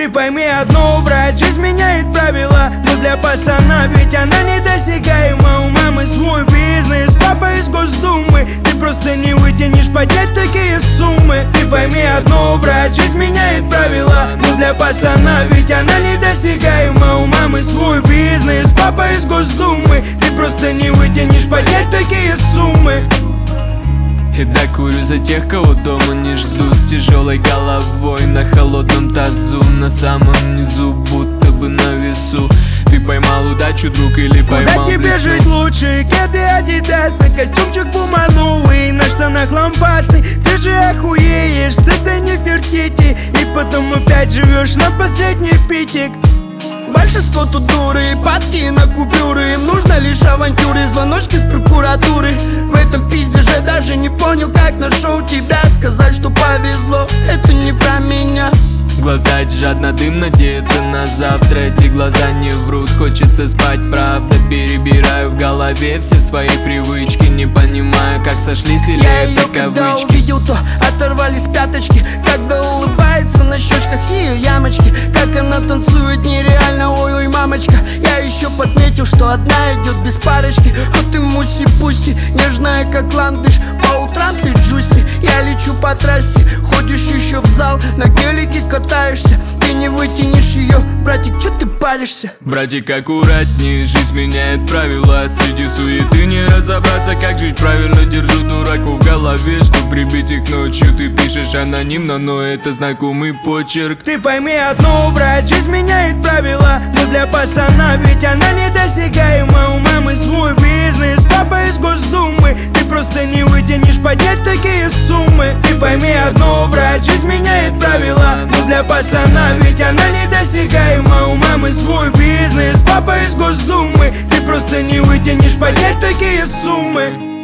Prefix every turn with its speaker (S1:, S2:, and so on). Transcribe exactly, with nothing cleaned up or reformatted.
S1: Ты пойми одно, брат, жизнь меняет правила, но для пацана ведь она недосягаема. У мамы свой бизнес, папа из Госдумы, ты просто не вытянешь поднять такие суммы. Ты пойми одно, брат, жизнь меняет правила, но для пацана ведь она недосягаема. У мамы свой бизнес, папа из Госдумы, ты просто не вытянешь поднять такие суммы.
S2: И докурю за тех, кого дома не ждут, с тяжелой головой на холодном тазу, на самом низу, будто бы на весу. Ты поймал удачу, друг, или поймал
S1: Куда тебе
S2: весну?
S1: жить лучше? Кеды Адидасы, костюмчик Пума новый, на штанах лампасы. Ты же охуеешь с этой Нефертити, и потом опять живешь на последний питик. Большинство тут дуры, падки на купюры. Им нужно лишь авантюры, звоночки с прокуратуры. В этом пизде же даже не понял, как нашел тебя. Сказать, что повезло, это не про меня.
S2: Глотать жадно дым, надеяться на завтра. Эти глаза не врут, хочется спать, правда. Перебираю в голове все свои привычки, не понимаю, как сошлись или
S1: Я
S2: это
S1: ее когда
S2: кавычки.
S1: увидел, то оторвались пяточки. Когда улыбается на щечках ее ямочки, как она танцует нереально, ой-ой, мамочка. Я еще подметил, что одна идет без парочки. А ты муси-пуси, нежная как ландыш. По утрам ты джуси, я лечу по трассе. Ходишь еще в зал, на гелике катаешься. Ты не вытянешь ее, братик, чё ты паришься?
S2: Братик, аккуратнее, жизнь меняет правила. Среди суеты не разобраться, как жить правильно. Держу дураку в голове, что прибить их ночью. Ты пишешь анонимно, но это знакомый почерк. Ты
S1: пойми одно, брат, жизнь меняет правила, но для пацана ведь она недосягаема. У мамы свой бизнес, папа из Госдумы, ты просто не вытянешь поднять такие суммы. Ты пойми одно, брат, жизнь меняет правила, но для пацана ведь она недосягаема. У мамы свой бизнес, папа из Госдумы, ты просто не вытянешь поднять такие суммы.